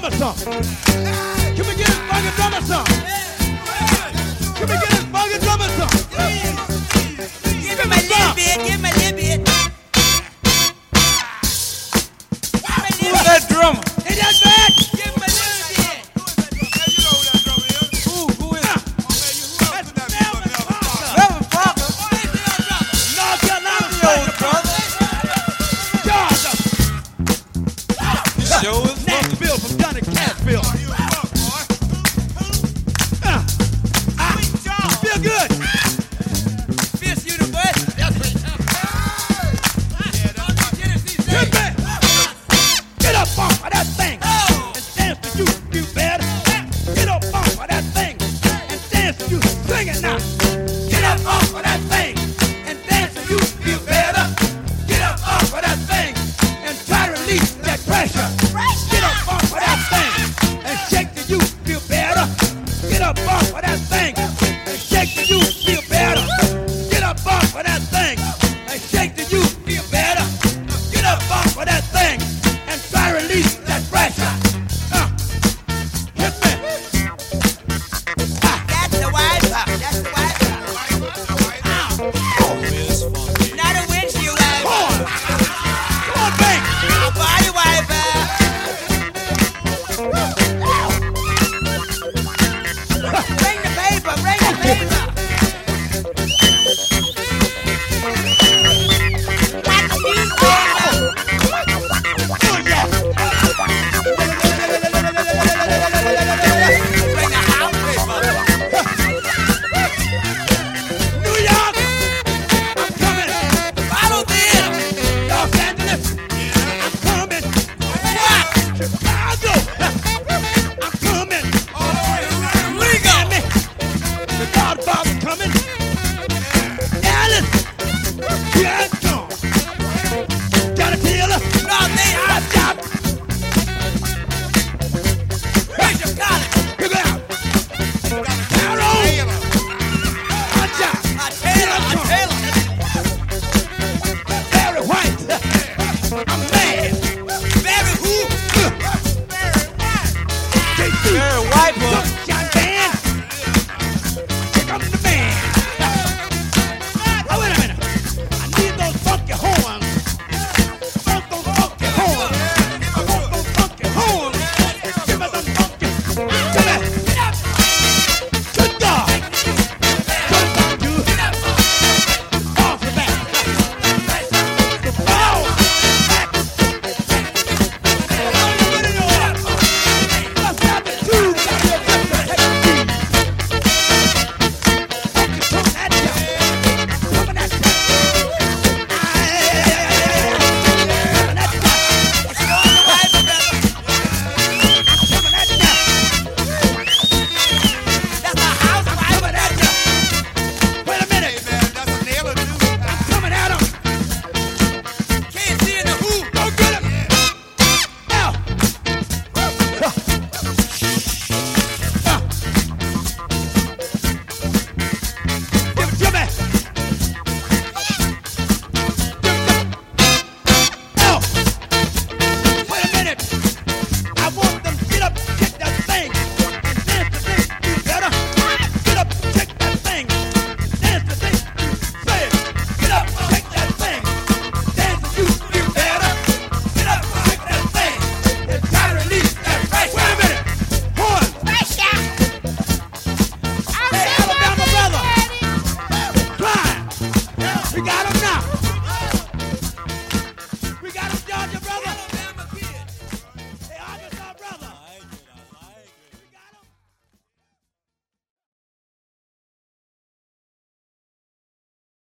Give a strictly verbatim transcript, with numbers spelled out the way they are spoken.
drummer some? Can we get this funky drummer some? Can we get this funky drummer some? Give him a little bit, give him a little bit. Who's that drummer? Ain't that bad? Give him a little bit. Who? Who is it? That's Melvin Parker. Melvin Parker. North Carolina Yo, brother. Georgia. You sure is funky. Nashville from Johnny Cashville. Uh, I feel good. Fist you the butt. Hit me. Get up off of that thing and dance to you, you better. Get up off of that thing and dance to you. Sing it now. Get up off of that thing and dance to you, you better. Get up off of that thing and try to release that pressure. Get up off of that thing and shake to you, feel better. Get up off of that thing and shake to you, feel better. Get up off of that thing and shake to you, feel better. Get up off of that thing and try to release that pressure. Uh, hit me. That's the wiper. That's the wiper. Not a windshield Come wiper. on. Come on, bang. A body wiper. Bring the paper. Bring the paper. Like a newspaper. Oh, yeah. Bring the house paper. New York, I'm coming. Bottle theater. Los Angeles, I'm coming. Chicago, I'm coming. Miami, the Godfather's coming. Dallas, yeah,